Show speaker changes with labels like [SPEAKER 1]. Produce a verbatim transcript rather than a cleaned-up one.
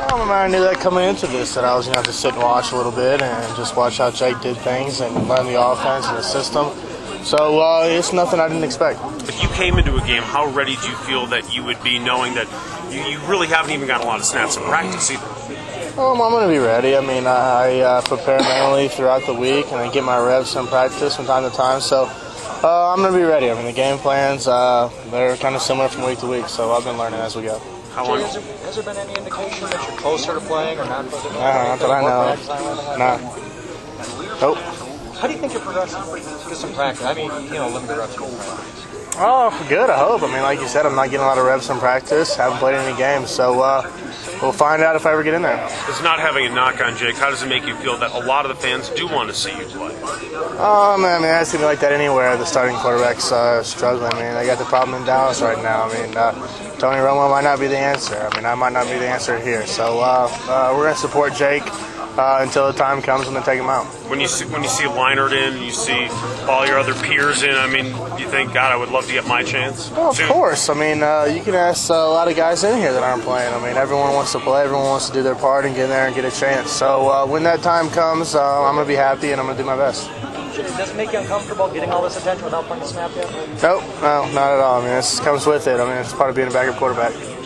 [SPEAKER 1] Well, I, mean, I knew that coming into this, that I was going to have to sit and watch a little bit and just watch how Jake did things and learn the offense and the system. So uh, it's nothing I didn't expect.
[SPEAKER 2] If you came into a game, how ready do you feel that you would be, knowing that you, you really haven't even got a lot of snaps in practice either?
[SPEAKER 1] Um, I'm going to be ready. I mean, I uh, prepare mentally throughout the week, and I get my reps in practice from time to time. So uh, I'm going to be ready. I mean, the game plans, uh, they're kind of similar from week to week, so I've been learning as we go.
[SPEAKER 3] How long? Jay, has, there, has there been any indication that you're closer to playing or not closer to playing?
[SPEAKER 1] Uh, not that I know. No. Nope.
[SPEAKER 3] How do you think you're progressing? Get some practice. I mean, you know, limited reps in practice.
[SPEAKER 1] Oh, good, I hope. I mean, like you said, I'm not getting a lot of reps in practice. Haven't played any games, so uh, we'll find out if I ever get in there.
[SPEAKER 2] It's not having a knock on Jake. How does it make you feel that a lot of the fans do want to see you play?
[SPEAKER 1] Oh, man, I mean, it's going to be like that anywhere. The starting quarterback's uh, struggling. I mean, they got the problem in Dallas right now. I mean, uh, Tony Romo might not be the answer. I mean, I might not be the answer here. So uh, uh, we're going to support Jake uh, until the time comes when they take him out.
[SPEAKER 2] When you see when you see Leinart in, you see all your other peers in, I mean, you think, God, I would love to get my chance?
[SPEAKER 1] Well, of
[SPEAKER 2] soon.
[SPEAKER 1] course. I mean, uh, you can ask uh, a lot of guys in here that aren't playing. I mean, everyone wants to play. Everyone wants to do their part and get in there and get a chance. So uh, when that time comes, uh, I'm going to be happy and I'm going to do my best.
[SPEAKER 3] Does it make you uncomfortable getting all this attention without playing the snap yet?
[SPEAKER 1] Nope, no, not at all. I mean, this comes with it. I mean, it's part of being a backup quarterback.